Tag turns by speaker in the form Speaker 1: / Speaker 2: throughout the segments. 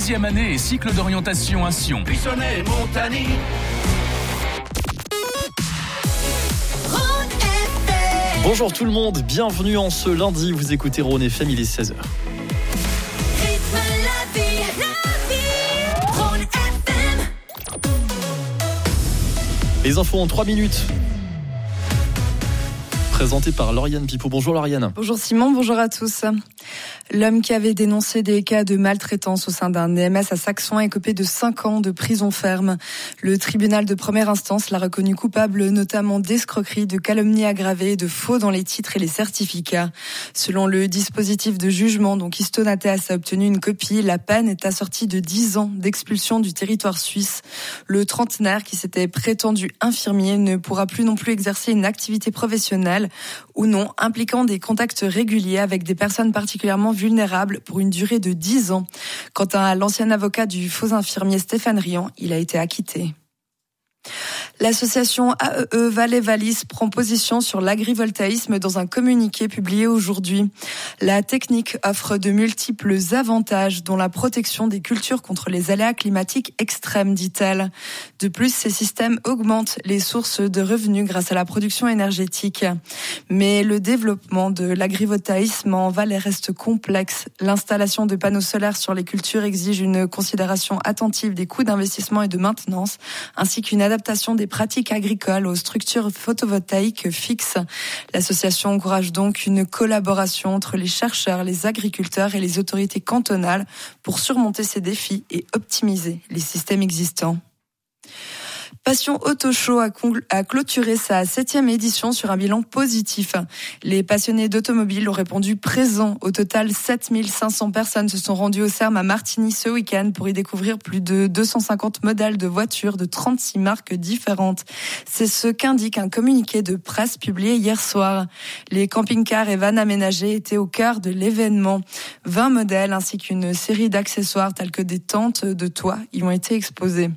Speaker 1: 6e année et cycle d'orientation à Sion.
Speaker 2: Buissonnet, Montagny.
Speaker 3: Bonjour tout le monde, bienvenue en ce lundi, vous écoutez Rhône FM, il est 16h. Les infos en 3 minutes. Présenté par Lauriane Pipo. Bonjour Lauriane.
Speaker 4: Bonjour Simon, bonjour à tous. L'homme qui avait dénoncé des cas de maltraitance au sein d'un EMS à Saxon a écopé de 5 ans de prison ferme. Le tribunal de première instance l'a reconnu coupable notamment d'escroquerie, de calomnie aggravée et de faux dans les titres et les certificats. Selon le dispositif de jugement dont Kistonatas a obtenu une copie, la peine est assortie de 10 ans d'expulsion du territoire suisse. Le trentenaire qui s'était prétendu infirmier ne pourra plus non plus exercer une activité professionnelle ou non impliquant des contacts réguliers avec des personnes particulièrement vulnérables pour une durée de 10 ans. Quant à l'ancien avocat du faux infirmier Stéphane Rian, il a été acquitté. L'association AEE Valais-Valis prend position sur l'agrivoltaïsme dans un communiqué publié aujourd'hui. La technique offre de multiples avantages, dont la protection des cultures contre les aléas climatiques extrêmes, dit-elle. De plus, ces systèmes augmentent les sources de revenus grâce à la production énergétique. Mais le développement de l'agrivoltaïsme en Valais reste complexe. L'installation de panneaux solaires sur les cultures exige une considération attentive des coûts d'investissement et de maintenance, ainsi qu'une adaptation des pratiques agricoles aux structures photovoltaïques fixes. L'association encourage donc une collaboration entre les chercheurs, les agriculteurs et les autorités cantonales pour surmonter ces défis et optimiser les systèmes existants. Passion Auto Show a clôturé sa 7e édition sur un bilan positif. Les passionnés d'automobile ont répondu présents. Au total, 7500 personnes se sont rendues au CERM à Martigny ce week-end pour y découvrir plus de 250 modèles de voitures de 36 marques différentes. C'est ce qu'indique un communiqué de presse publié hier soir. Les camping-cars et vannes aménagés étaient au cœur de l'événement. 20 modèles ainsi qu'une série d'accessoires tels que des tentes de toit y ont été exposés.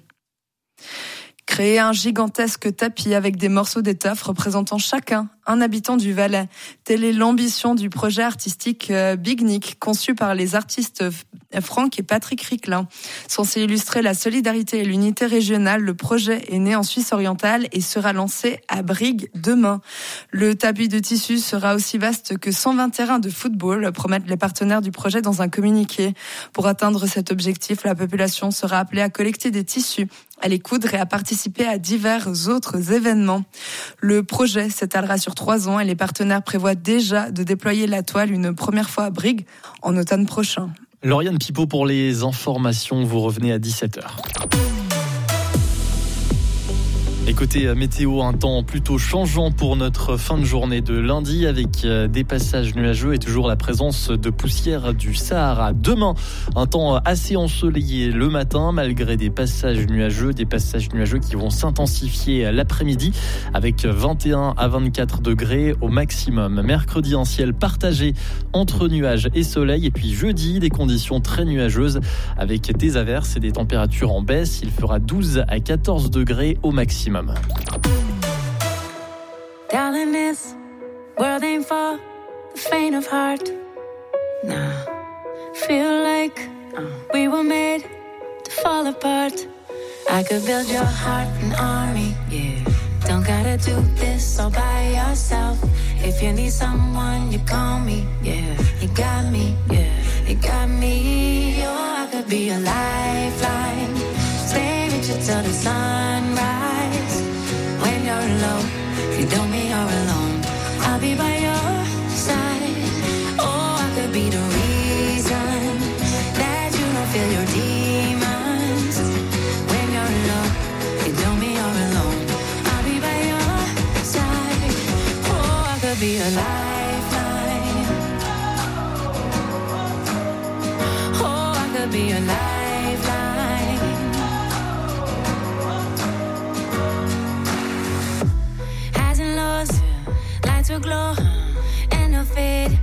Speaker 4: Créer un gigantesque tapis avec des morceaux d'étoffe représentant chacun un habitant du Valais. Telle est l'ambition du projet artistique Big Nick, conçu par les artistes Franck et Patrick Ricklin. Censé illustrer la solidarité et l'unité régionale, le projet est né en Suisse orientale et sera lancé à Brigue demain. Le tapis de tissu sera aussi vaste que 120 terrains de football, promettent les partenaires du projet dans un communiqué. Pour atteindre cet objectif, la population sera appelée à collecter des tissus, à les coudre et à participer à divers autres événements. Le projet s'étalera sur 3 ans et les partenaires prévoient déjà de déployer la toile une première fois à Brigue en automne prochain.
Speaker 3: Lauriane Pipo pour les informations, vous revenez à 17h. Et côté météo, un temps plutôt changeant pour notre fin de journée de lundi avec des passages nuageux et toujours la présence de poussière du Sahara. Demain, un temps assez ensoleillé le matin malgré des passages nuageux qui vont s'intensifier l'après-midi avec 21 à 24 degrés au maximum. Mercredi, un ciel partagé entre nuages et soleil. Et puis jeudi, des conditions très nuageuses avec des averses et des températures en baisse. Il fera 12 à 14 degrés au maximum.
Speaker 5: Darling, this world ain't for the faint of heart. Nah, feel like we were made to fall apart. I could build your heart an army, yeah. Don't gotta do this all by yourself. If you need someone, you call me, yeah. You got me, yeah. You got me, oh, I could be a lifeline. Stay with you till the sunrise. When you're alone, you don't mean you're alone. I'll be by your side. Oh, I could be the reason that you don't feel your demons. When you're alone, you don't mean you're alone. I'll be by your side. Oh, I could be a lifeline. Oh, I could be a lifeline. Lights will glow and they'll fade.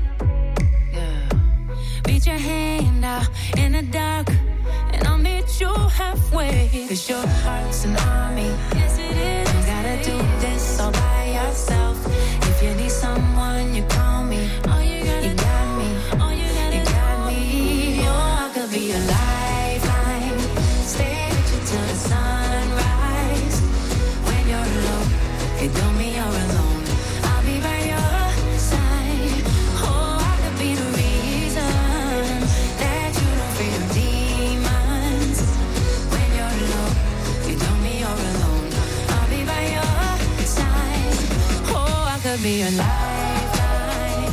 Speaker 5: Reach your hand out in the dark and I'll meet you halfway. 'Cause your heart's an army. Yes, it is. You gotta do this all by yourself. If you need someone, you call me. Oh, you got me. Oh, you got me. Oh, I could be a lifeline. be your lifeline.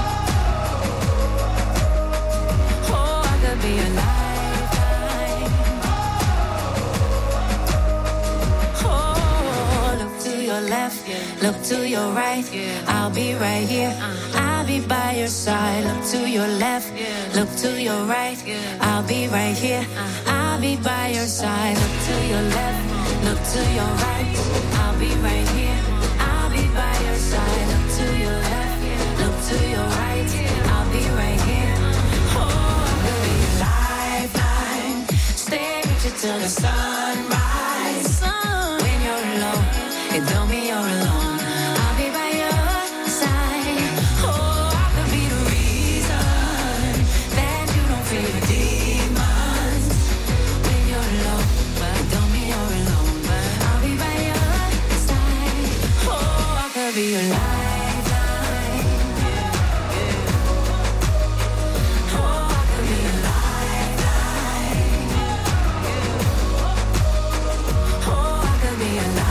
Speaker 5: Oh, I could be your lifeline. Oh, look to your left, look to your right. I'll be right here. I'll be by your side. Look to your left, look to your right. I'll be right here. I'll be by your side. Look to your left, look to your right. I'll be right here. I'll be by your side. Look to your left, look to your right. I'll be right here. Oh, I could be your lifeline. Stay with you till the sunrise. When you're alone, it don't mean you're alone. I'll be by your side. Oh, I could be the reason that you don't feel your demons. When you're alone, but it don't mean you're alone. I'll be by your side. Oh, I could be your lifeline. Oh, I could be your lifeline. Oh, I could be your lifeline.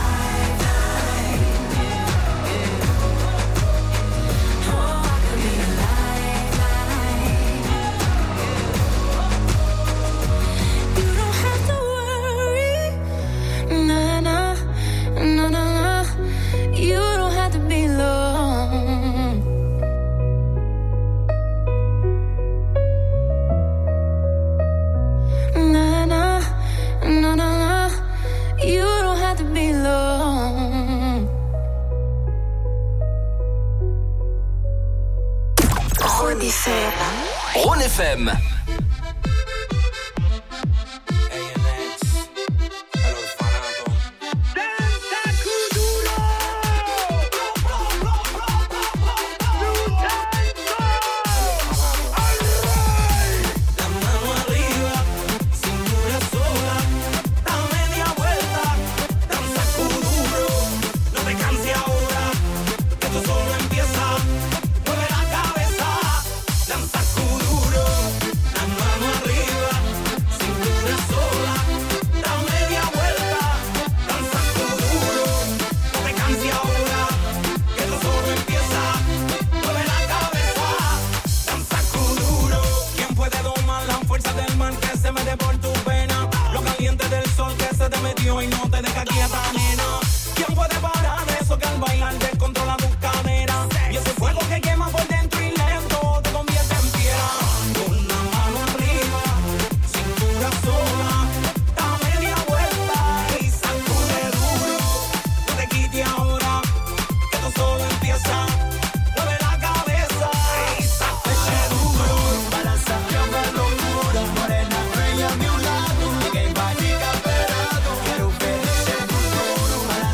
Speaker 1: Rhône FM.
Speaker 2: Morena, bella a mi lado, que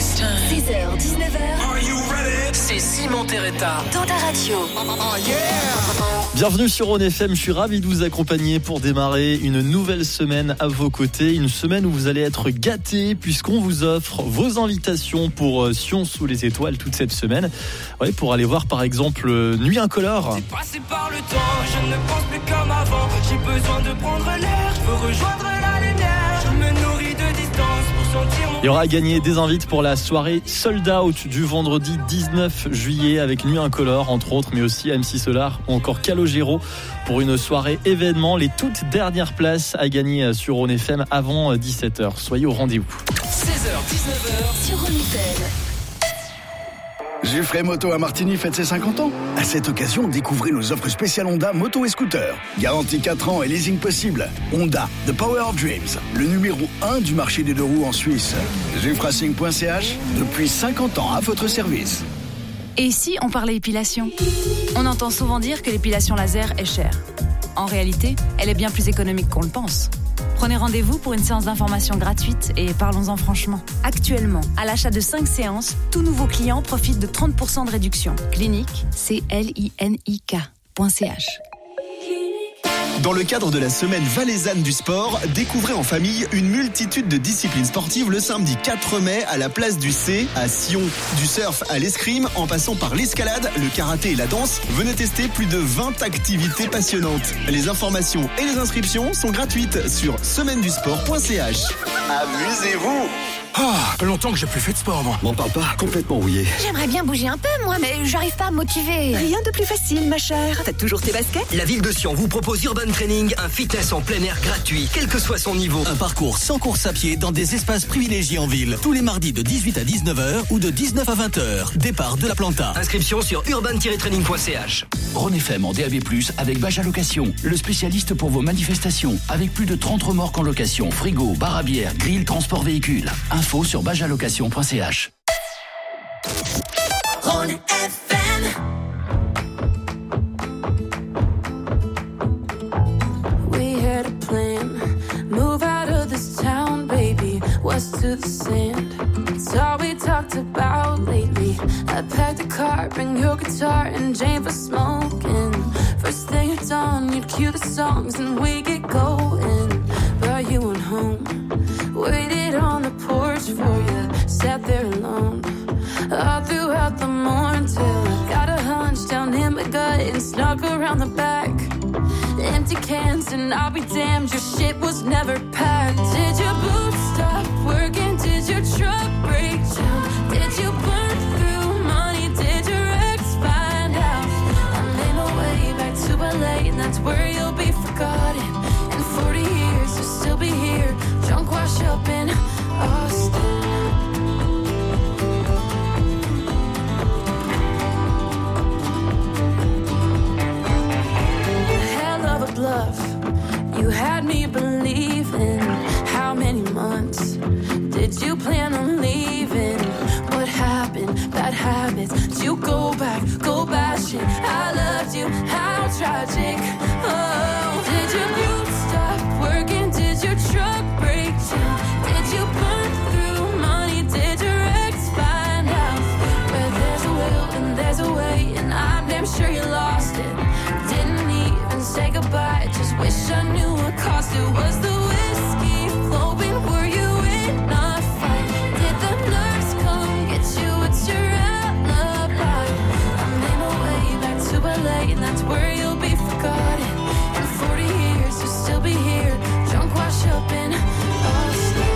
Speaker 1: 6h, 19h. C'est Simon Terretta dans ta radio.
Speaker 3: Bienvenue sur Rhône FM, je suis ravi de vous accompagner pour démarrer une nouvelle semaine à vos côtés. Une semaine où vous allez être gâtés puisqu'on vous offre vos invitations pour Sion sous les étoiles toute cette semaine. Ouais, pour aller voir par exemple Nuit Incolore.
Speaker 2: C'est passé par le temps, je ne pense plus comme avant. J'ai besoin de prendre l'air, je veux rejoindre la lumière. Je me nourris de distance pour sentir mon...
Speaker 3: Il y aura à gagner des invites pour la soirée Sold Out du vendredi 19 juillet avec Nuit Incolore entre autres, mais aussi MC Solar ou encore Calogero pour une soirée événement. Les toutes dernières places à gagner sur Rhône FM avant 17h. Soyez au rendez-vous.
Speaker 1: 16h, 19h sur Rhône FM.
Speaker 6: Giffrey Moto à Martigny fête ses 50 ans. À cette occasion, découvrez nos offres spéciales Honda, moto et scooter. Garantie 4 ans et leasing possible. Honda, The Power of Dreams, le numéro 1 du marché des deux roues en Suisse. Giffracing.ch, depuis 50 ans à votre service.
Speaker 7: Et si on parlait épilation ? On entend souvent dire que l'épilation laser est chère. En réalité, elle est bien plus économique qu'on le pense. Prenez rendez-vous pour une séance d'information gratuite et parlons-en franchement. Actuellement, à l'achat de 5 séances, tout nouveau client profite de 30% de réduction. Clinique, clinik.ch.
Speaker 8: Dans le cadre de la semaine valaisanne du sport, découvrez en famille une multitude de disciplines sportives le samedi 4 mai à la place du C à Sion. Du surf à l'escrime, en passant par l'escalade, le karaté et la danse, venez tester plus de 20 activités passionnantes. Les informations et les inscriptions sont gratuites sur semainedusport.ch. Amusez-vous!
Speaker 9: Longtemps que j'ai plus fait de sport, moi.
Speaker 6: M'en parle pas, complètement rouillé.
Speaker 10: J'aimerais bien bouger un peu, moi, mais j'arrive pas à me motiver.
Speaker 11: Rien de plus facile, ma chère. T'as toujours tes baskets ?
Speaker 1: La ville de Sion vous propose Urban Training, un fitness en plein air gratuit, quel que soit son niveau.
Speaker 12: Un parcours sans course à pied dans des espaces privilégiés en ville. Tous les mardis de 18 à 19h ou de 19 à 20h. Départ de la Planta.
Speaker 1: Inscription sur urban-training.ch.
Speaker 13: Rhône FM en DAB+, avec Baja Location, le spécialiste pour vos manifestations. Avec plus de 30 remorques en location, frigo, bar à bière, grill, transport véhicule. Info sur bajalocation.ch.
Speaker 1: Rhône FM.
Speaker 5: We had a plan, move out of this town, baby, west to the sand. It's all we talked about lately. I packed a car, bring your guitar and Jane for smoking. First thing at dawn, you'd cue the songs and we get going. But you went home, waited on the porch for you, sat there alone all throughout the morning till I got a hunch down in my gut and snuck around the back. Empty cans and I'll be damned, your shit was never packed. Did your boots stop working? Did your truck break down? Did you burn through money? Did your ex find out? I made my way back to LA and that's where you'll be forgotten. In 40 years you'll still be here, drunk wash up in Austin. Bluff. You had me believing. How many months did you plan on leaving? What happened? Bad habits. Did you go back? Go bashing. I loved you. How tragic. Oh, did your boots stop working? Did your truck break down? Did you burn through money? Did your ex find out? Where there's a will and there's a way, and I'm damn sure you lost it. Didn't even say goodbye, just wish I knew what cost it. Was the whiskey flowing? Were you in a fight? Did the nurse come get you? It's your alibi. I made my way back to LA and that's where you'll be forgotten. In 40 years you'll still be here, drunk wash up in Austin.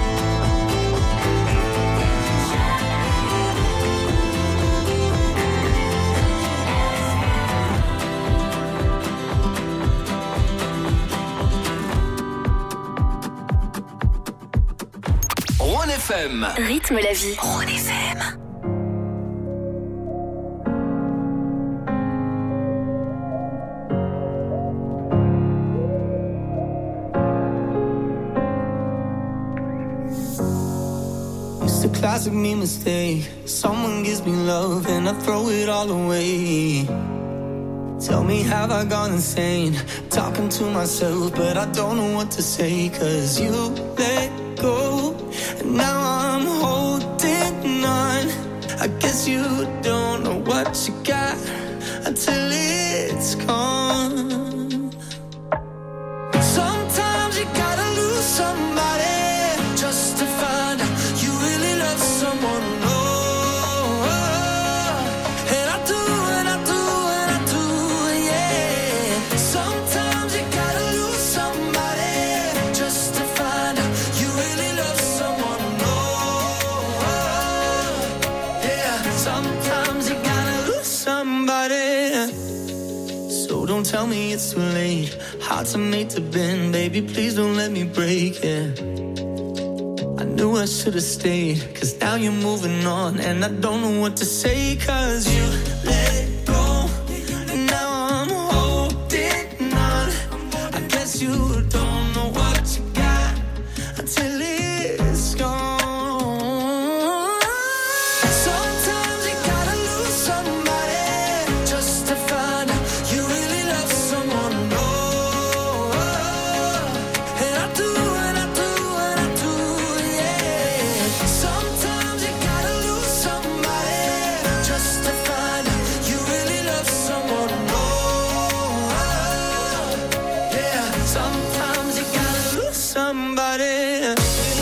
Speaker 1: Rhône FM.
Speaker 10: Rythme la vie.
Speaker 1: Rhône FM.
Speaker 2: It's a classic me mistake. Someone gives me love and I throw it all away. Tell me, have I gone insane? Talking to myself, but I don't know what to say. 'Cause you let go. And now I'm holding on. I guess you don't know what you got until it's gone. Sometimes you gotta lose somebody just to find out you really love someone. And I do, and I do, and I do, yeah. Sometimes you gotta lose somebody just to find out you really love someone. Yeah, sometimes you gotta lose somebody. So don't tell me it's too late. Hearts are made to bend, baby, please don't let me break it. I knew I should have stayed, cause now you're moving on. And I don't know what to say, cause you let go. And now I'm holding on. I guess you don't know what you got until it's gone. Sometimes you gotta lose somebody just to find out you really love someone. And I do, and I do, and I do, yeah. Sometimes you gotta lose somebody just to find out you really love someone. Yeah, sometimes you gotta lose somebody.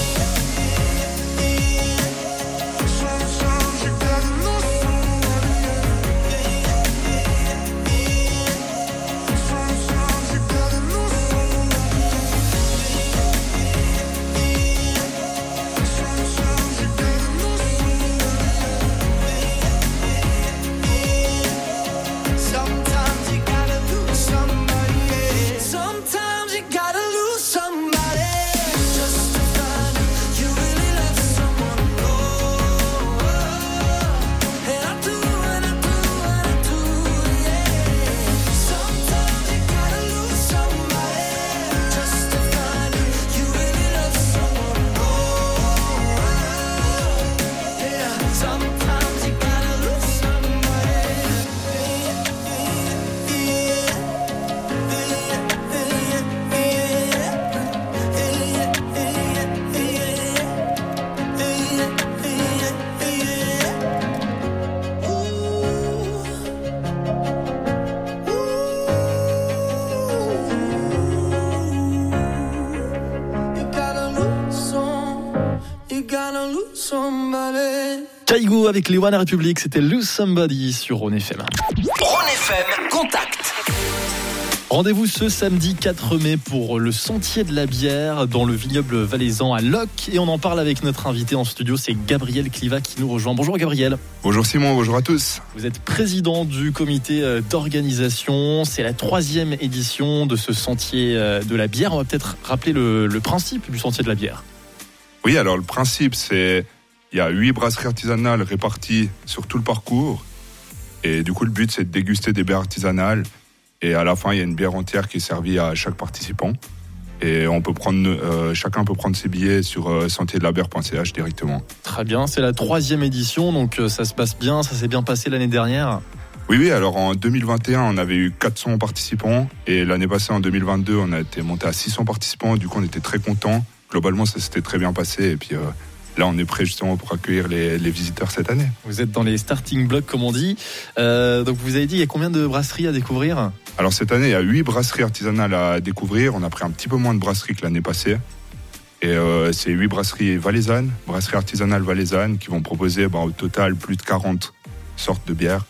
Speaker 2: Sometimes you gotta lose somebody. Sometimes you gotta lose somebody just to find out you really love someone. And I do, and I do, and I do, yeah. Sometimes you gotta lose somebody just to find out you really love someone. Yeah, sometimes you gotta lose somebody. You gotta lose somebody.
Speaker 3: Kaigo avec les One Republic, c'était Lose Somebody sur Rhône FM.
Speaker 1: Rhône FM, contact.
Speaker 3: Rendez-vous ce samedi 4 mai pour le Sentier de la Bière dans le vignoble valaisan à Locq. Et on en parle avec notre invité en studio, c'est Gabriel Cliva qui nous rejoint. Bonjour Gabriel.
Speaker 14: Bonjour Simon, bonjour à tous.
Speaker 3: Vous êtes président du comité d'organisation. C'est la 3e édition de ce Sentier de la Bière. On va peut-être rappeler le principe du Sentier de la Bière.
Speaker 14: Oui, alors le principe, c'est il y a 8 brasseries artisanales réparties sur tout le parcours. Et du coup, le but, c'est de déguster des bières artisanales. Et à la fin, il y a une bière entière qui est servie à chaque participant. Et on peut prendre, chacun peut prendre ses billets sur sentierdelbière.ch directement.
Speaker 3: Très bien, c'est la 3e édition, donc ça se passe bien, ça s'est bien passé l'année dernière.
Speaker 14: Oui, alors en 2021, on avait eu 400 participants. Et l'année passée, en 2022, on a été monté à 600 participants. Du coup, on était très contents. Globalement, ça s'était très bien passé. Et puis là, on est prêt justement pour accueillir les visiteurs cette année.
Speaker 3: Vous êtes dans les starting blocks, comme on dit. Donc, vous avez dit, il y a combien de brasseries à découvrir ?
Speaker 14: Alors, cette année, il y a 8 brasseries artisanales à découvrir. On a pris un petit peu moins de brasseries que l'année passée. Et c'est 8 brasseries valaisannes, brasseries artisanales valaisannes, qui vont proposer au total plus de 40 sortes de bières.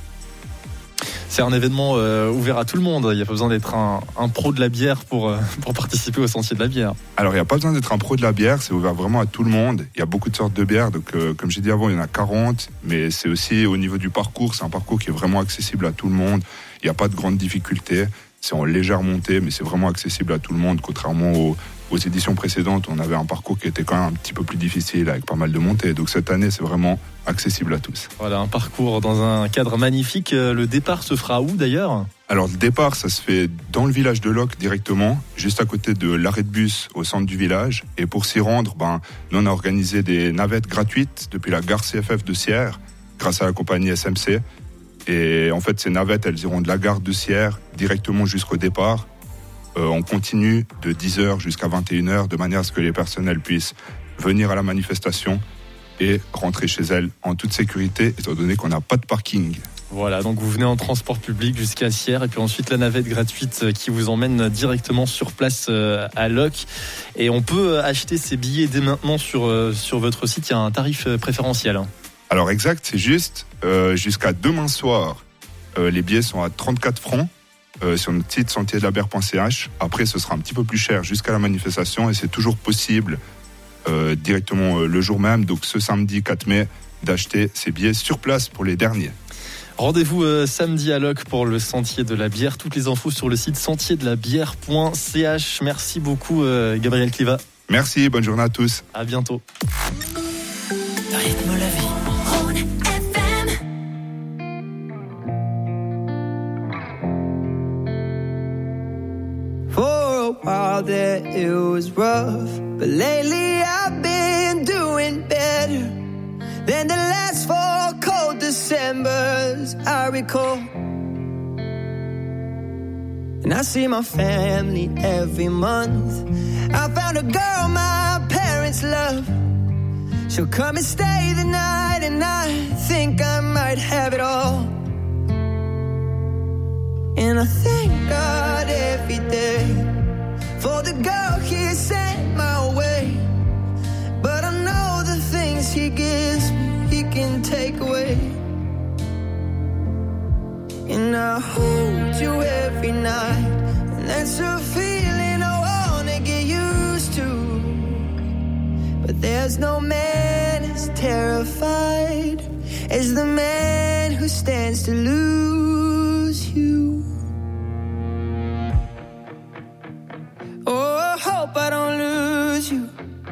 Speaker 3: C'est un événement ouvert à tout le monde. Il n'y a pas besoin d'être un pro de la bière pour participer au Sentier de la Bière.
Speaker 14: Alors, il n'y a pas besoin d'être un pro de la bière. C'est ouvert vraiment à tout le monde. Il y a beaucoup de sortes de bières. Donc, comme j'ai dit avant, il y en a 40. Mais c'est aussi au niveau du parcours. C'est un parcours qui est vraiment accessible à tout le monde. Il n'y a pas de grandes difficultés. C'est en légère montée, mais c'est vraiment accessible à tout le monde, contrairement aux éditions précédentes où on avait un parcours qui était quand même un petit peu plus difficile avec pas mal de montées. Donc cette année, c'est vraiment accessible à tous.
Speaker 3: Voilà, un parcours dans un cadre magnifique. Le départ se fera où d'ailleurs ?
Speaker 14: Alors le départ, ça se fait dans le village de Locq directement, juste à côté de l'arrêt de bus au centre du village. Et pour s'y rendre, nous on a organisé des navettes gratuites depuis la gare CFF de Sierre, grâce à la compagnie SMC. Et en fait, ces navettes, elles iront de la gare de Sierre directement jusqu'au départ. On continue de 10h jusqu'à 21h de manière à ce que les personnels puissent venir à la manifestation et rentrer chez elles en toute sécurité, étant donné qu'on n'a pas de parking.
Speaker 3: Voilà, donc vous venez en transport public jusqu'à Sierre et puis ensuite la navette gratuite qui vous emmène directement sur place à Locq. Et on peut acheter ses billets dès maintenant sur votre site, il y a un tarif préférentiel.
Speaker 14: Alors exact, c'est juste jusqu'à demain soir, les billets sont à 34 francs. Sur notre site sentierdelabère.ch. Après, ce sera un petit peu plus cher jusqu'à la manifestation et c'est toujours possible directement le jour même, donc ce samedi 4 mai, d'acheter ces billets sur place pour les derniers.
Speaker 3: Rendez-vous samedi à Locq pour le Sentier de la Bière. Toutes les infos sur le site sentierdelabierre.ch. Merci beaucoup Gabriel Cliva.
Speaker 14: Merci, bonne journée à tous.
Speaker 3: À bientôt.
Speaker 1: Rythme la vie.
Speaker 2: While there it was rough, but lately I've been doing better than the last 4 cold Decembers I recall. And I see my family every month. I found a girl my parents love. She'll come and stay the night, and I think I might have it all. And I thank God every day for the girl he sent my way. But I know the things he gives me, he can take away. And I hold you every night, and that's a feeling I wanna get used to. But there's no man as terrified as the man who stands to lose you. Oh, I hope I don't lose you.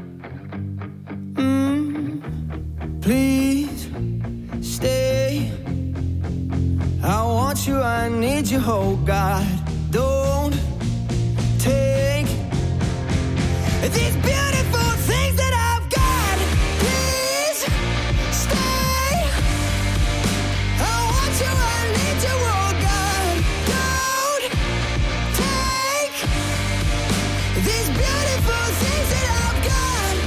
Speaker 2: Please stay. I want you, I need you, oh God. Don't take these beautiful things that I've got. Please stay. I want you, I need you, oh God. Don't take these beautiful things that I've got.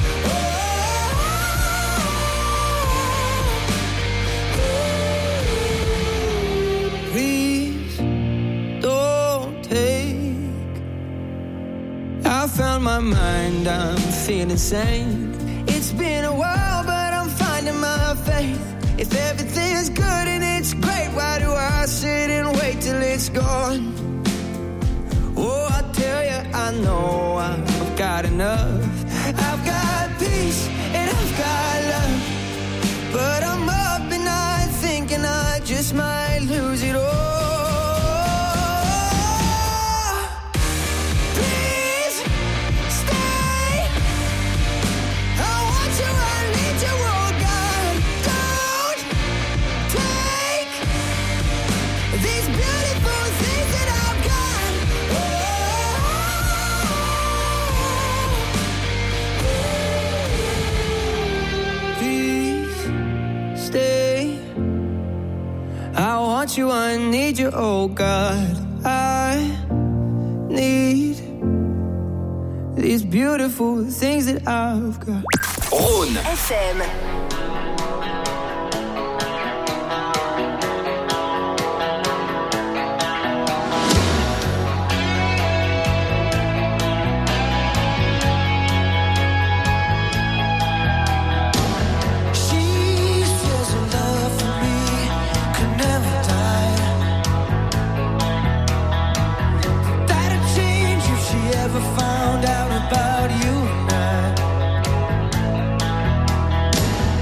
Speaker 2: Please don't take. I found my mind, I'm feeling sane. It's been a while, but I'm finding my faith. If everything's good and it's great, why do I sit and wait till it's gone? Oh, I tell you, I know I've got enough. I've got peace and I've got love. But I'm up at night thinking I just might lose it all. Please stay. I want you, I need you, oh God. Don't take these beautiful things that I've got. Please stay. I want you, I need you, oh God. I need these beautiful things that I've got.
Speaker 1: Rhône FM.
Speaker 2: Found out about you and I.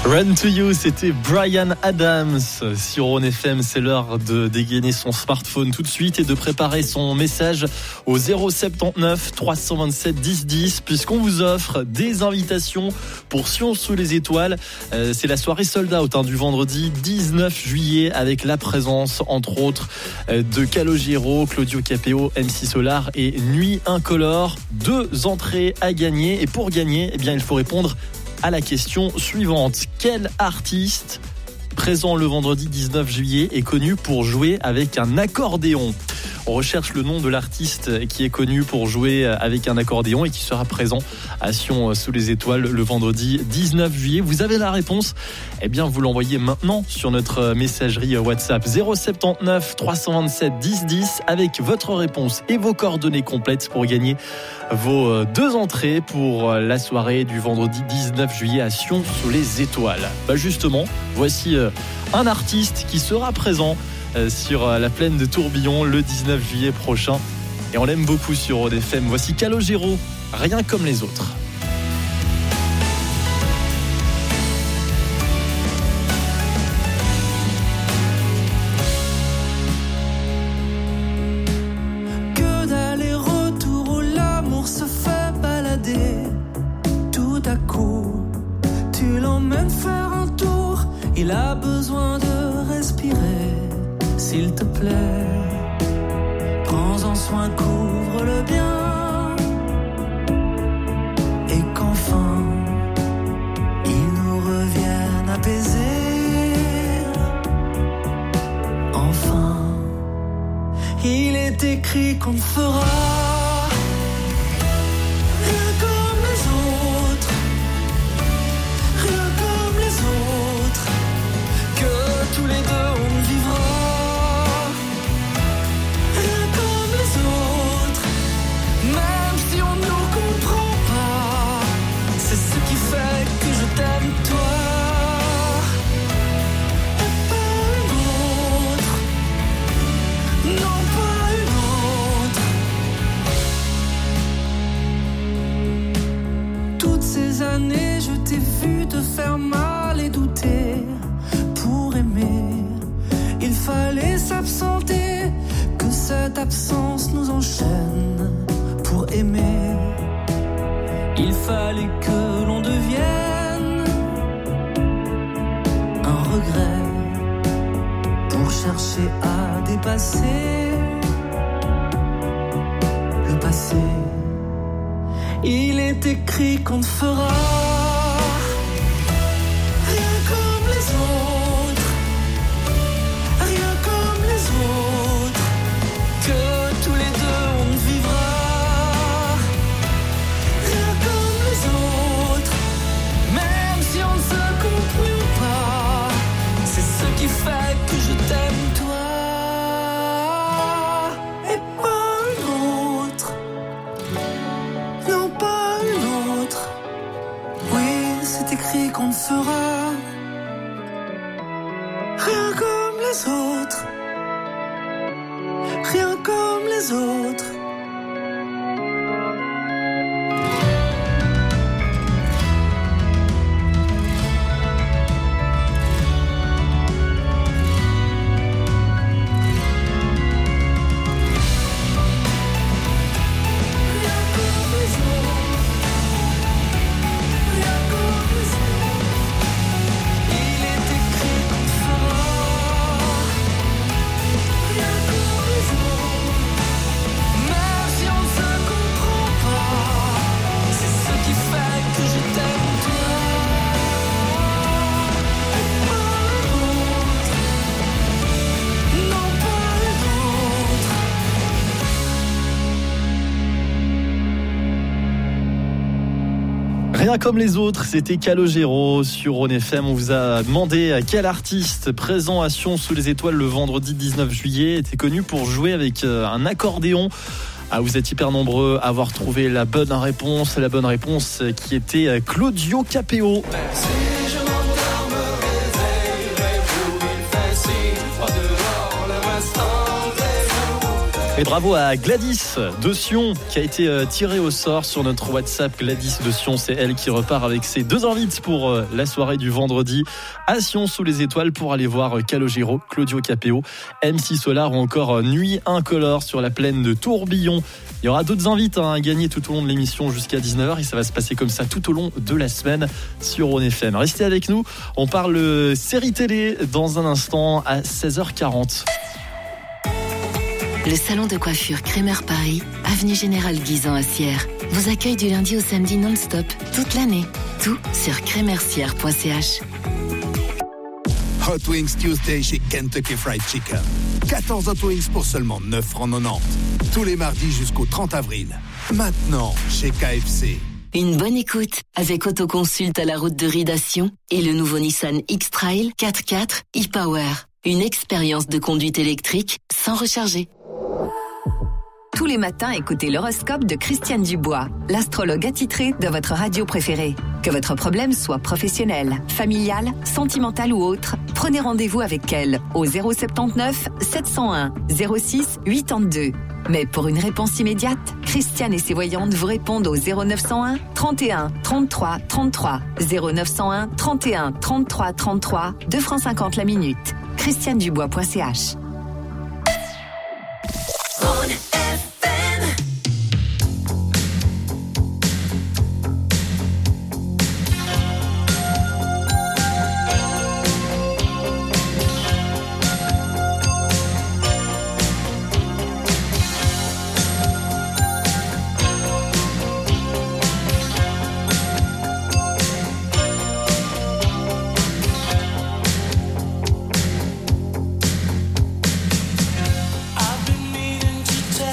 Speaker 3: Run to You, c'était Bryan Adams sur Rhône FM. C'est l'heure de dégainer son smartphone tout de suite et de préparer son message au 079 327 10 10 puisqu'on vous offre des invitations pour Sion sous les étoiles. C'est la soirée sold out du vendredi 19 juillet avec la présence entre autres de Calogero, Claudio Capéo, MC Solar et Nuit Incolore. 2 entrées à gagner et pour gagner, eh bien, il faut répondre à la question suivante. Quel artiste présent le vendredi 19 juillet est connu pour jouer avec un accordéon ? On recherche le nom de l'artiste qui est connu pour jouer avec un accordéon et qui sera présent à Sion sous les étoiles le vendredi 19 juillet. Vous avez la réponse ? Eh bien, vous l'envoyez maintenant sur notre messagerie WhatsApp 079 327 10 10 avec votre réponse et vos coordonnées complètes pour gagner vos 2 entrées pour la soirée du vendredi 19 juillet à Sion sous les étoiles. Justement, voici un artiste qui sera présent sur la plaine de Tourbillon le 19 juillet prochain et on l'aime beaucoup sur Rhône FM. Voici Calogero, Rien comme les autres.
Speaker 2: Que d'aller-retour où l'amour se fait balader. Tout à coup, tu l'emmènes faire un tour. Il a besoin de respirer. S'il te plaît, prends-en soin, couvre-le bien. Et qu'enfin, il nous revienne apaisé. Enfin, il est écrit qu'on ne fera rien comme les autres. Rien comme les autres. Que tous les deux on ne vivra t'aime toi et pas une autre, non pas une autre. Toutes ces années je t'ai vu te faire mal et douter. Pour aimer, il fallait s'absenter, que cette absence nous enchaîne. Pour aimer, il fallait que l'on devienne un regret pour chercher à dépasser le passé. Il est écrit qu'on ne fera rien comme les autres, rien comme les autres, que tous les deux on ne vivra rien comme les autres, même si on ne se comprend pas. C'est ce qui fait que je t'aime toi et pas une autre, non pas une autre. Oui, c'est écrit qu'on ne fera rien comme les autres, rien comme les autres.
Speaker 3: Rien comme les autres, c'était Calogero sur Rhône FM. On vous a demandé quel artiste présent à Sion sous les étoiles le vendredi 19 juillet était connu pour jouer avec un accordéon. Vous êtes hyper nombreux à avoir trouvé la bonne réponse qui était Claudio Capéo. Et bravo à Gladys de Sion qui a été tirée au sort sur notre WhatsApp. Gladys de Sion, c'est elle qui repart avec ses 2 invites pour la soirée du vendredi à Sion sous les étoiles pour aller voir Calogero, Claudio Capéo, MC Solar ou encore Nuit Incolore sur la plaine de Tourbillon. Il y aura d'autres invites à gagner tout au long de l'émission jusqu'à 19h et ça va se passer comme ça tout au long de la semaine sur Rhône FM. Restez avec nous, on parle série télé dans un instant à 16h40.
Speaker 15: Le salon de coiffure Crémer Paris, avenue Général Guisan à Sierre, vous accueille du lundi au samedi non-stop, toute l'année. Tout sur crémercière.ch.
Speaker 16: Hot Wings Tuesday chez Kentucky Fried Chicken. 14 Hot Wings pour seulement 9,90 €. Tous les mardis jusqu'au 30 avril. Maintenant, chez KFC.
Speaker 15: Une bonne écoute avec Autoconsulte à la route de Ride à Sion et le nouveau Nissan X-Trail 4x4 e-Power. Une expérience de conduite électrique sans recharger.
Speaker 11: Tous les matins, écoutez l'horoscope de Christiane Dubois, l'astrologue attitrée de votre radio préférée. Que votre problème soit professionnel, familial, sentimental ou autre, prenez rendez-vous avec elle au 079 701 06 82. Mais pour une réponse immédiate, Christiane et ses voyantes vous répondent au 0901 31 33 33. 0901 31 33 33, 2,50 € la minute. christianedubois.ch.
Speaker 2: I've been meaning to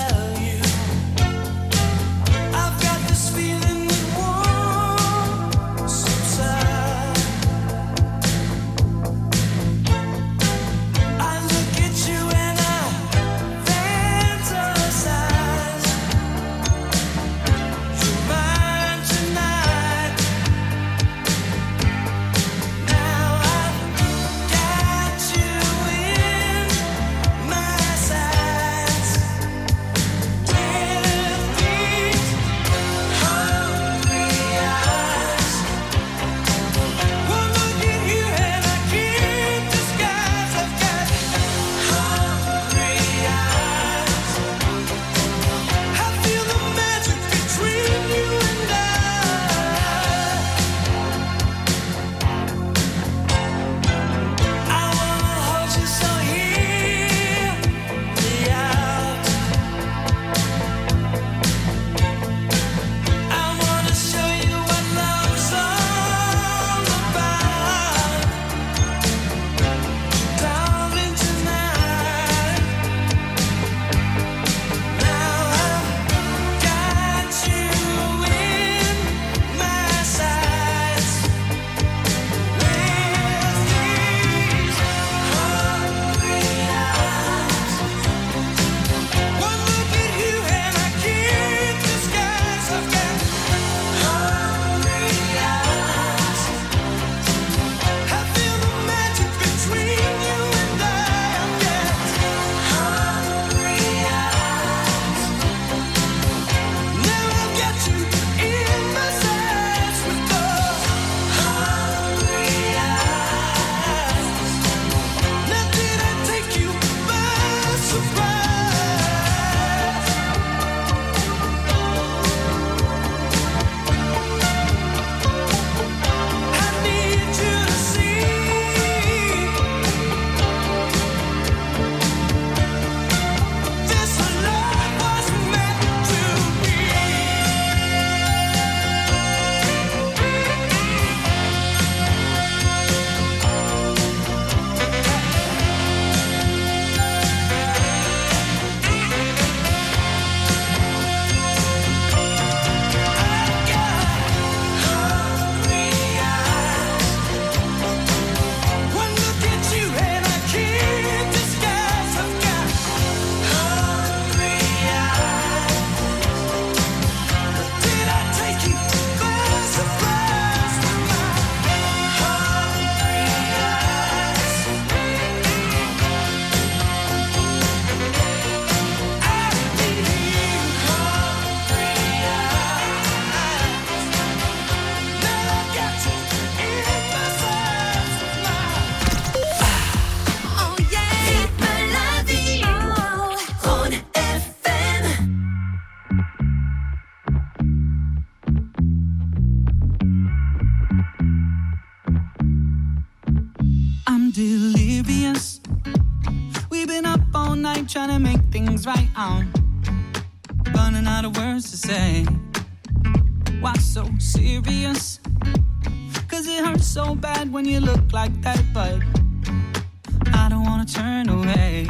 Speaker 2: trying to make things right. I'm running out of words to say. Why so serious? Cause it hurts so bad when you look like that, but I don't wanna turn away.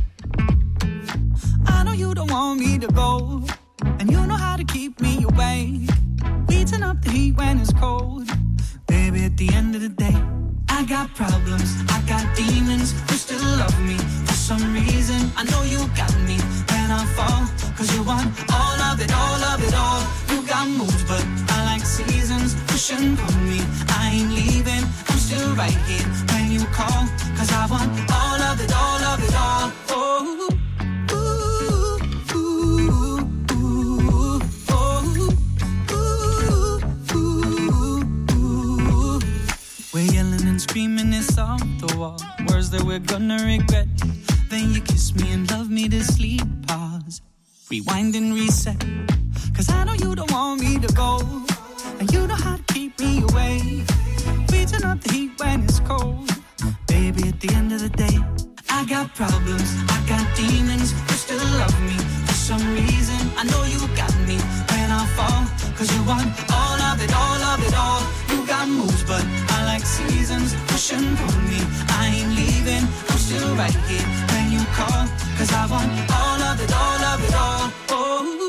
Speaker 2: I know you don't want me to go, and you know how to keep me awake. We turn up the heat when it's cold. Baby, at the end of the day, I got problems, I got demons. You still love me for some reason. I know you got me when I fall, cause you want all of it, all of it, all. You got moves, but I like seasons. Push and pull me, I ain't leaving. I'm still right here when you call, cause I want all of it, all of it, all. Oh, we're yelling and screaming, it's off the wall. Words that we're gonna regret. Then you kiss me and love me to sleep. Pause, rewind and reset. Cause I know you don't want me to go, and you know how to keep me away. We turn up the heat when it's cold. Baby, at the end of the day, I got problems, I got demons. You still love me for some reason. I know you got me when I fall, cause you want all of it, all of it, all. You got moves, but I like seasons. Push and pull me, I ain't leaving. I'm still right here when you call, cause I want all of it, all of it, all. Oh,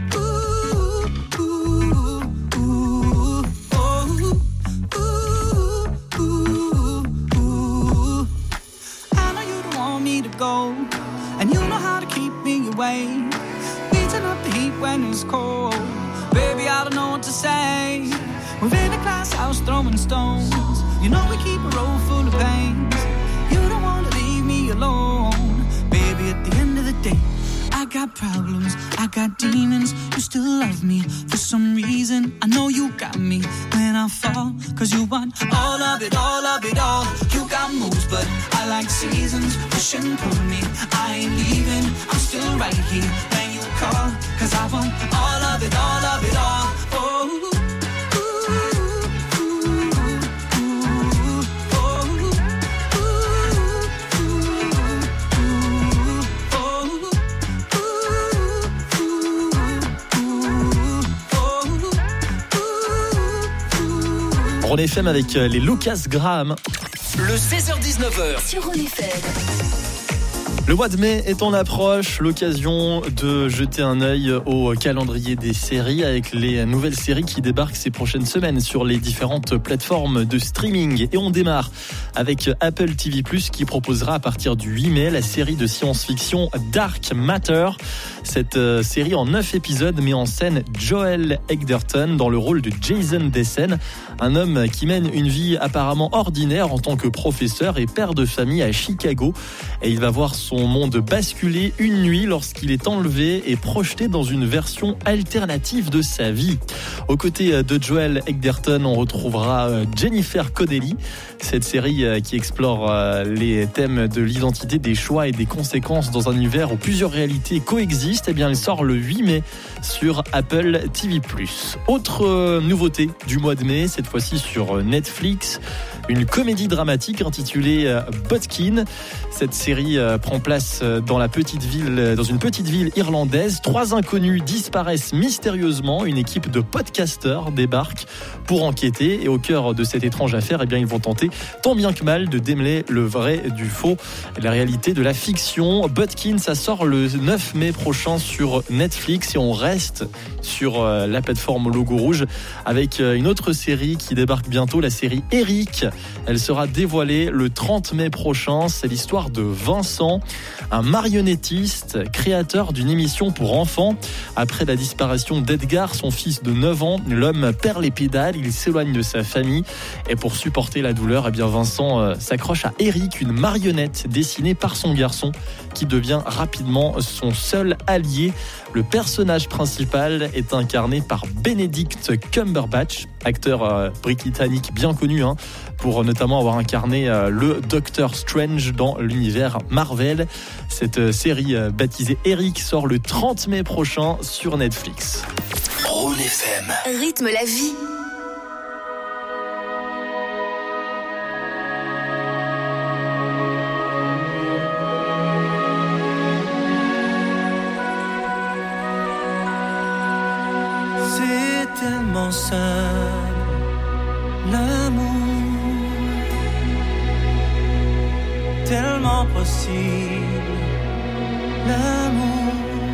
Speaker 2: go, and you know how to keep me away. We turn up the heat when it's cold. Baby, I don't know what to say. We're in a glass house throwing stones. You know we keep a road full of pain. You don't wanna leave me alone. Baby, at the end of the day, I got problems, I got demons. You still love me for some reason. I know you got me when I fall, cause you want all of it, all of it, all. You got moves, but I like seasons. Push and pull me, I ain't leaving. I'm still right here when you call, cause I want all of it, all of it, all. Oh,
Speaker 3: Ron FM avec les Lucas Graham.
Speaker 1: Le 16h-19h
Speaker 15: sur Ron FM.
Speaker 3: Le mois de mai est en approche, l'occasion de jeter un œil au calendrier des séries avec les nouvelles séries qui débarquent ces prochaines semaines sur les différentes plateformes de streaming. Et on démarre avec Apple TV+, qui proposera à partir du 8 mai la série de science-fiction Dark Matter. Cette série en 9 épisodes met en scène Joel Edgerton dans le rôle de Jason Dessen, un homme qui mène une vie apparemment ordinaire en tant que professeur et père de famille à Chicago. Et il va voir son monde basculer une nuit lorsqu'il est enlevé et projeté dans une version alternative de sa vie. Aux côtés de Joel Edgerton, on retrouvera Jennifer Connelly. Cette série qui explore les thèmes de l'identité, des choix et des conséquences dans un univers où plusieurs réalités coexistent, eh bien elle sort le 8 mai sur Apple TV+. Autre nouveauté du mois de mai, cette fois-ci sur Netflix, une comédie dramatique intitulée Botkin. Cette série prend place dans une petite ville irlandaise. 3 inconnus disparaissent mystérieusement. Une équipe de podcasteurs débarque pour enquêter. Et au cœur de cette étrange affaire, eh bien, ils vont tenter tant bien que mal de démêler le vrai du faux, la réalité de la fiction. Botkin, ça sort le 9 mai prochain sur Netflix et on reste sur la plateforme Logo Rouge avec une autre série qui débarque bientôt, la série Eric. Elle sera dévoilée le 30 mai prochain. C'est l'histoire de Vincent, un marionnettiste, créateur d'une émission pour enfants. Après la disparition d'Edgar, son fils de 9 ans, l'homme perd les pédales, il s'éloigne de sa famille. Et pour supporter la douleur, eh bien Vincent s'accroche à Eric, une marionnette dessinée par son garçon, qui devient rapidement son seul allié. Le personnage principal est incarné par Benedict Cumberbatch, acteur britannique bien connu, pour notamment avoir incarné le Doctor Strange dans l'univers Marvel. Cette série baptisée Eric sort le 30 mai prochain sur Netflix.
Speaker 1: Ron FM.
Speaker 15: Rythme la vie.
Speaker 2: C'est tellement simple, l'amour, tellement possible, l'amour.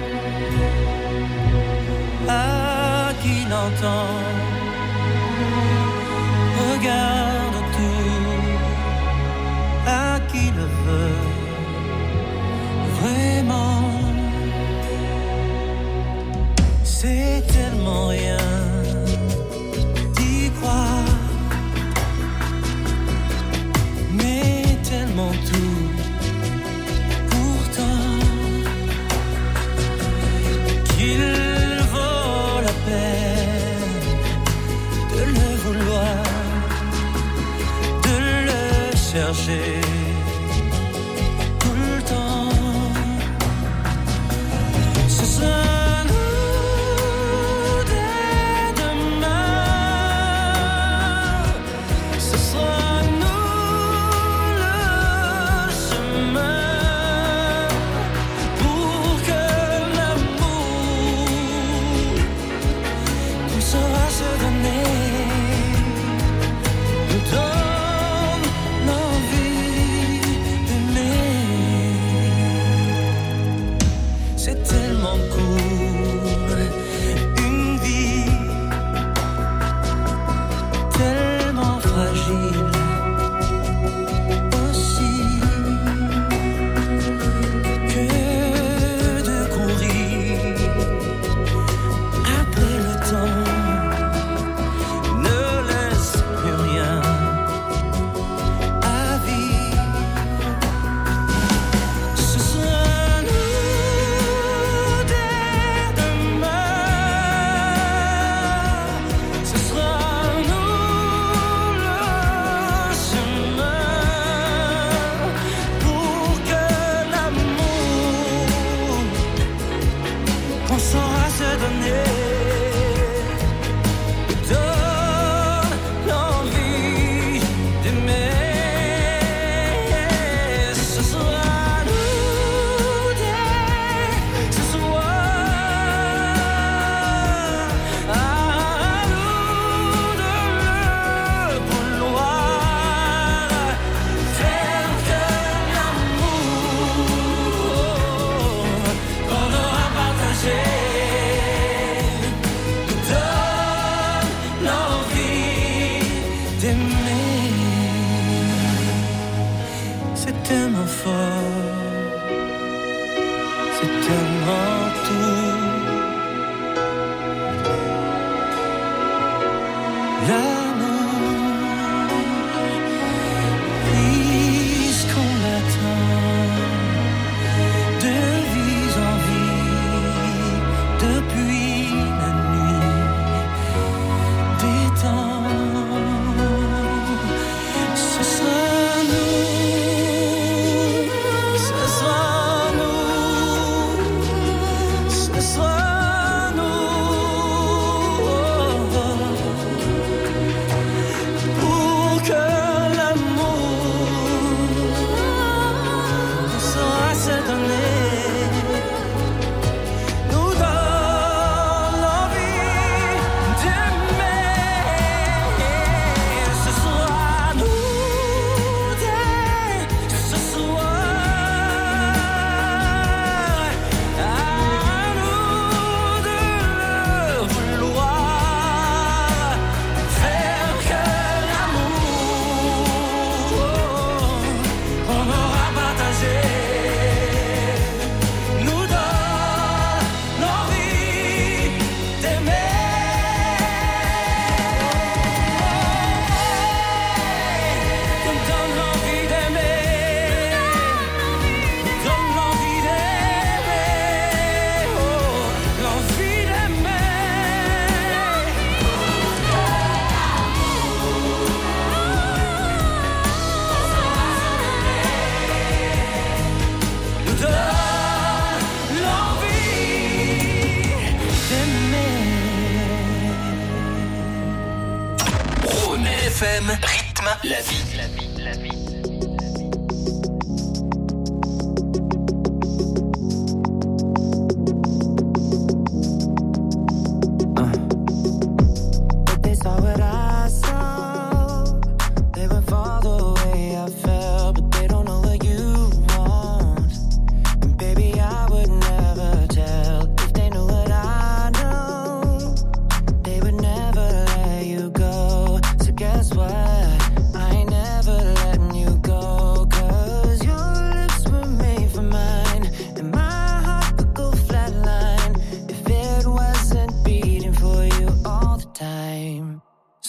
Speaker 2: À qui l'entend, regarde tout, à qui le veut vraiment. C'est tellement rien d'y croire, mais tellement tout pourtant qu'il vaut la peine de le vouloir, de le chercher tout le temps. Ce sera
Speaker 1: FM, rythme, la vie.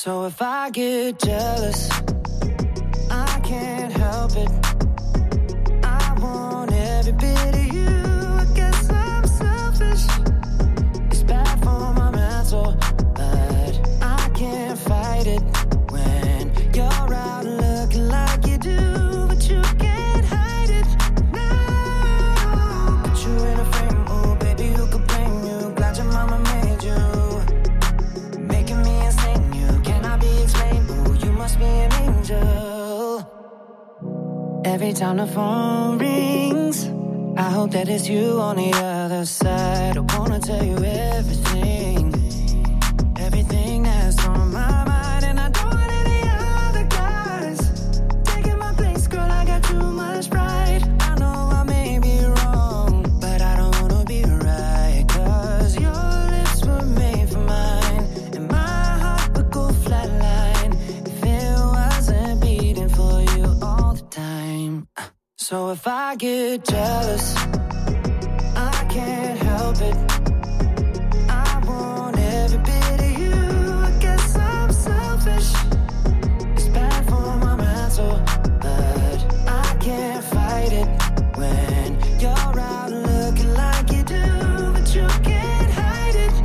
Speaker 2: So if I get jealous, I can't help it. I want every bit of you. I guess I'm selfish. It's bad for my mental, but I can't fight it when you're out looking like you do, but you can't hide it. No, put you in a frame, oh baby, who could blame you? Glad your mama made you, making me insane. You cannot be explained. Oh, you must be an angel. Every time the phone rings, I hope that it's you on the other side. I wanna tell you everything, everything that's on my mind, and I don't want any other guys taking my place, girl. I got too much pride. I know I may be wrong, but I don't wanna be right, 'cause your lips were made for mine, and my heart would go flatline if it wasn't beating for you all the time. So if I get jealous, I can't help it. I want every bit of you. I guess I'm selfish. It's bad for my mental, but I can't fight it when you're out looking like you do, but you can't hide it.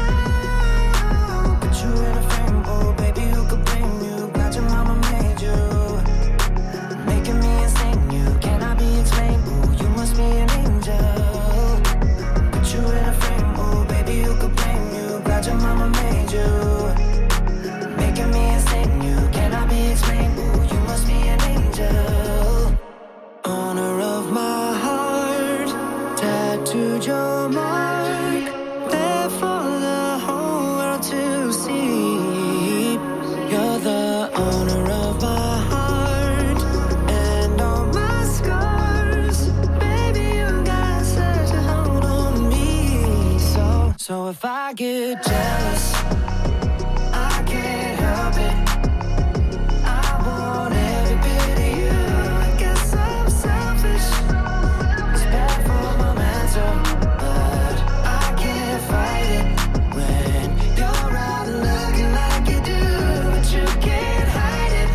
Speaker 2: No, put you in a frame, oh baby, who could blame you? Glad your mama made you, making me insane. You cannot be explained. Oh, you must be an angel. Put you in a frame, oh baby, who could blame you? Glad your mama made you, making me insane. You cannot be explained. Oh, you must be an angel. Owner of my heart, tattooed your mark, there for the whole world to see. You're the owner of my heart and all my scars. Baby, you got such a hold on me. So if I get jealous, I can't help it. I want every bit of you. I guess I'm selfish. It's bad for my mental, but I can't fight it when you're out looking like you do, but you can't hide it.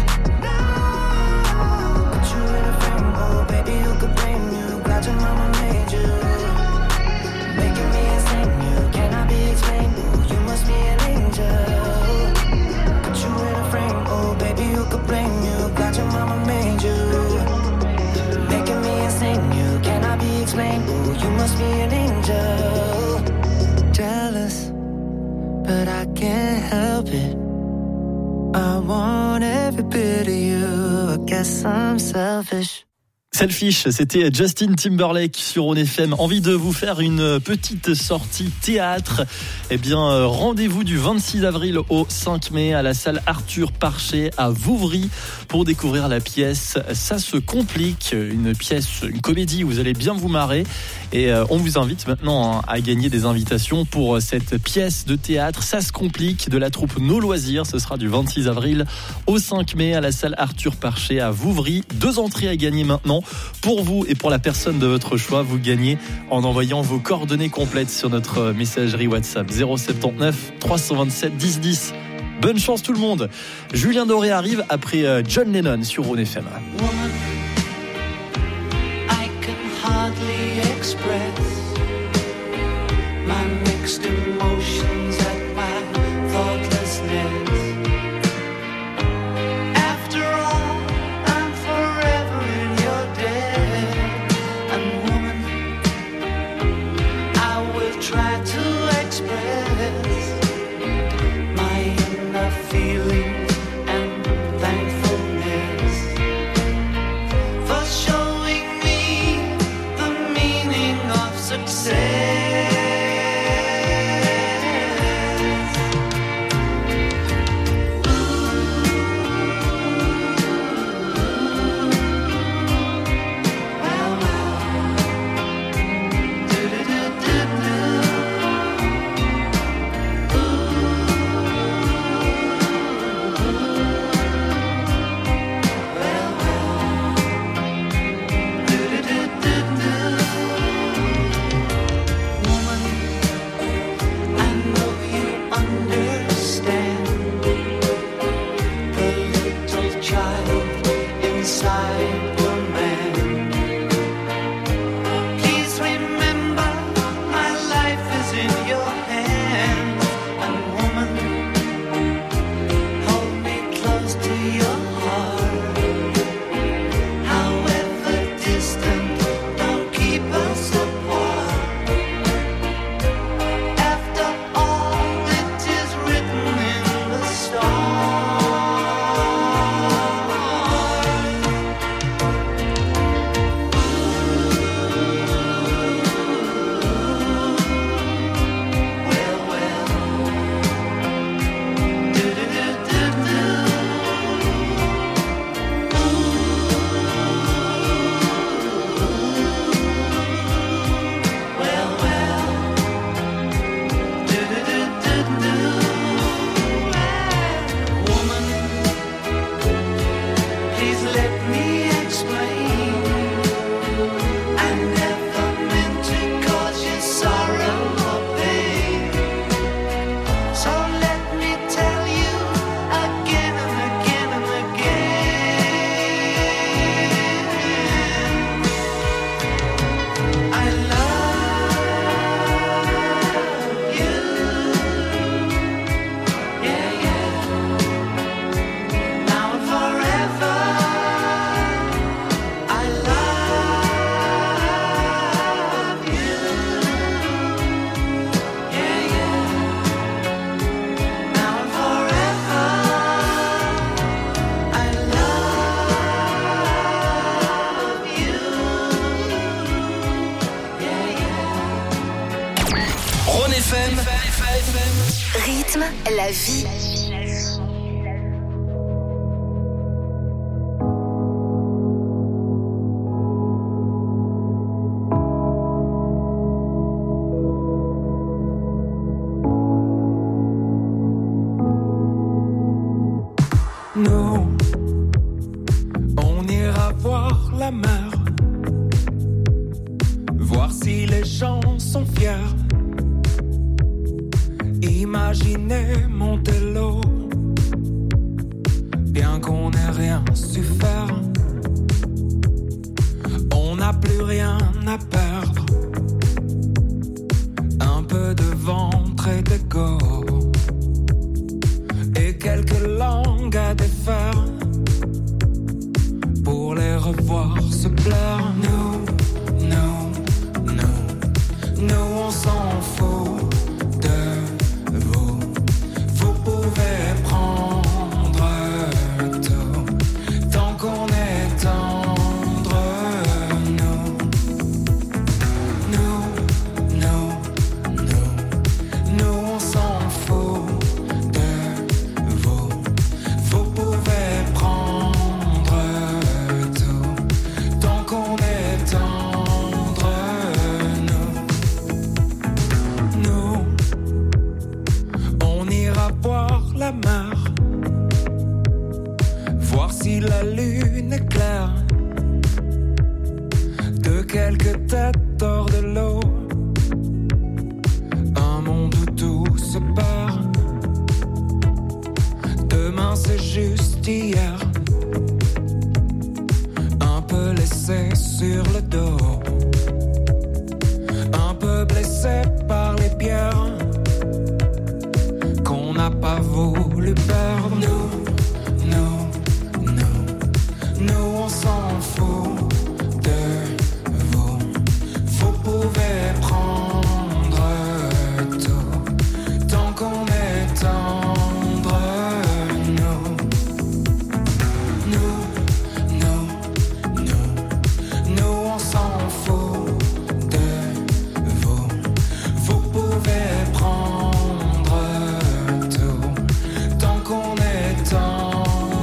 Speaker 2: No, put you in a frame, oh baby, who could blame you? Glad your mama made you, making me insane. You cannot be explained. Oh, you must be an angel. Put you in a frame, oh baby, who could blame you? Glad your mama made you, making me insane. You cannot be explained. Oh, you must be an angel. Jealous, but I can't help it. I want every bit of you. I guess I'm selfish.
Speaker 3: Selfish, c'était Justin Timberlake sur On FM. Envie de vous faire une petite sortie théâtre? Eh bien, rendez-vous du 26 avril au 5 mai à la salle Arthur Parchet à Vouvry pour découvrir la pièce Ça se complique, une pièce, une comédie où vous allez bien vous marrer. Et on vous invite maintenant à gagner des invitations pour cette pièce de théâtre Ça se complique de la troupe Nos Loisirs. Ce sera du 26 avril au 5 mai à la salle Arthur Parchet à Vouvry. 2 entrées à gagner maintenant. Pour vous et pour la personne de votre choix, vous gagnez en envoyant vos coordonnées complètes sur notre messagerie WhatsApp 079 327 10 10. Bonne chance tout le monde. Julien Doré arrive après John Lennon sur On FM.
Speaker 2: Woman, I can hardly express my mixed emotions at my thoughtlessness. After all, I'm forever in your debt. And woman, I will try to express my inner feeling and thankfulness for showing me the meaning of success.
Speaker 10: la vie.
Speaker 17: Nous, on ira voir la mer, voir si les gens sont fiers. Imaginez Montello, bien qu'on n'ait rien su faire. On n'a plus rien à perdre, un peu de ventre et d'ego, et quelques langues à défaire, pour les revoir se plaire. Nous on s'en fout de vous. Vous pouvez prendre tout, tant qu'on est tendre. Nous on s'en fout de vous. Vous pouvez prendre tout, tant qu'on est tendre. Nous, on ira voir la mer, voir si la lune est claire, de quelques têtes hors de l'eau, un monde où tout se perd. Demain c'est juste hier, un peu laissé sur le dos, un peu blessé par les pierres qu'on n'a pas voulu perdre. Nous on s'en fout de vous. Vous pouvez prendre tout, tant qu'on est tendre. Nous on s'en fout de vous. Vous pouvez prendre tout, tant qu'on est tendre.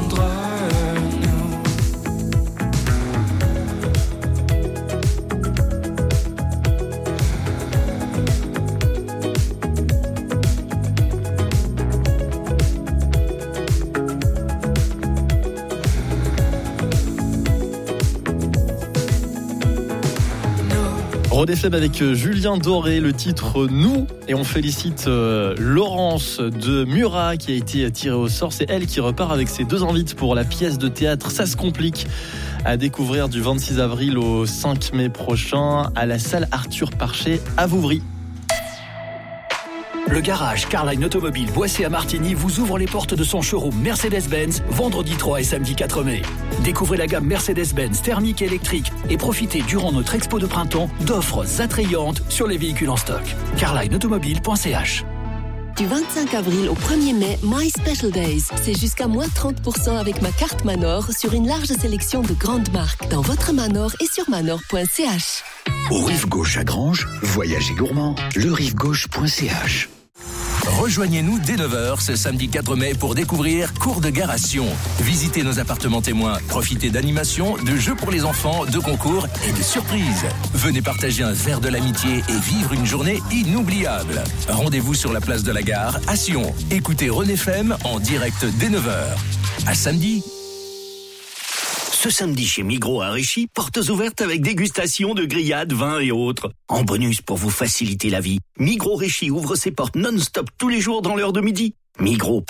Speaker 3: Rod FM avec Julien Doré, le titre Nous, et on félicite Laurence de Murat qui a été tirée au sort. C'est elle qui repart avec ses 2 invites pour la pièce de théâtre Ça se complique, à découvrir du 26 avril au 5 mai prochain à la salle Arthur Parchet à Vouvry.
Speaker 12: Le garage Carline Automobile Boissé à Martigny vous ouvre les portes de son showroom Mercedes-Benz vendredi 3 et samedi 4 mai. Découvrez la gamme Mercedes-Benz thermique et électrique et profitez durant notre expo de printemps d'offres attrayantes sur les véhicules en stock. carlineautomobile.ch.
Speaker 18: Du 25 avril au 1er mai, My Special Days. C'est jusqu'à moins 30% avec ma carte Manor sur une large sélection de grandes marques dans votre Manor et sur manor.ch.
Speaker 19: Au Rive Gauche à Granges, voyagez gourmand, lerivegauche.ch.
Speaker 20: Rejoignez-nous dès 9h ce samedi 4 mai pour découvrir Cours de Garation. Visitez nos appartements témoins, profitez d'animations, de jeux pour les enfants, de concours et de surprises. Venez partager un verre de l'amitié et vivre une journée inoubliable. Rendez-vous sur la place de la Gare à Sion. Écoutez Rhône FM en direct dès 9h. À samedi.
Speaker 19: Ce samedi chez Migros à Réchy, portes ouvertes avec dégustation de grillades, vins et autres. En bonus pour vous faciliter la vie, Migros Réchy ouvre ses portes non-stop tous les jours dans l'heure de midi. Migros